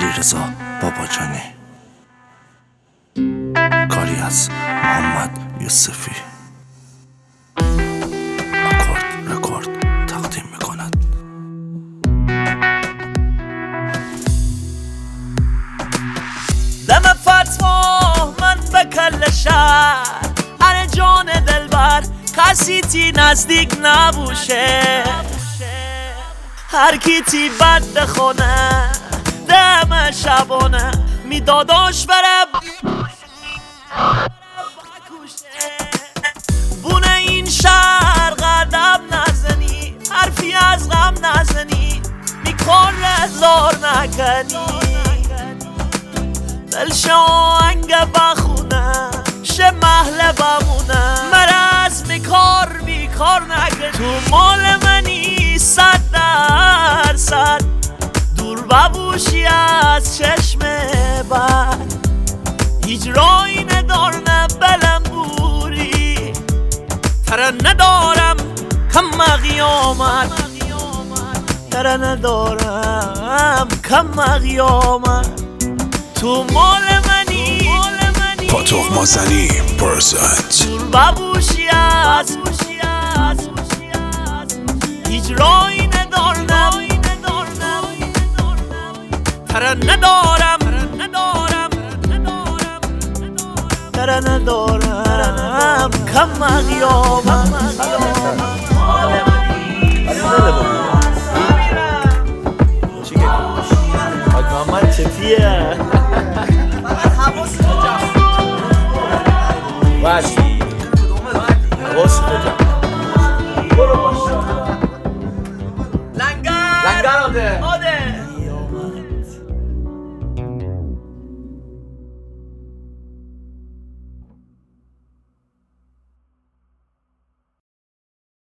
علیرضا باباجانی، کاری از محمد یوسفی. آکورد رکورد تقدیم میکند. دم فتوا من به کل شهر، اره جان دلبر کسی تی نزدیک نبوشه. هر کی تی بد بخونه دم شبانه میداداش بره بونه این شهر قدم نزنی، حرفی از غم نزنی، میکنه زار نکنی. دلش آهنگ بخونه شه محله بمونه، مرز میکار بیکار نکن. تو مال منی 100% دور ببوشی از چشم بد، هیچ راهی ندارم بلم بوری، ترانه دارم کم قیامت، ترانه دارم کم قیامت. تو مال منی پاتوق مازنی پرزنت. دور ببوشی از هیچ راهی ندارم، ترانه دارم ترانه دارم کم قیامت. محمد چطیه؟ باشی حواست کجا؟ برو باش لنگر آده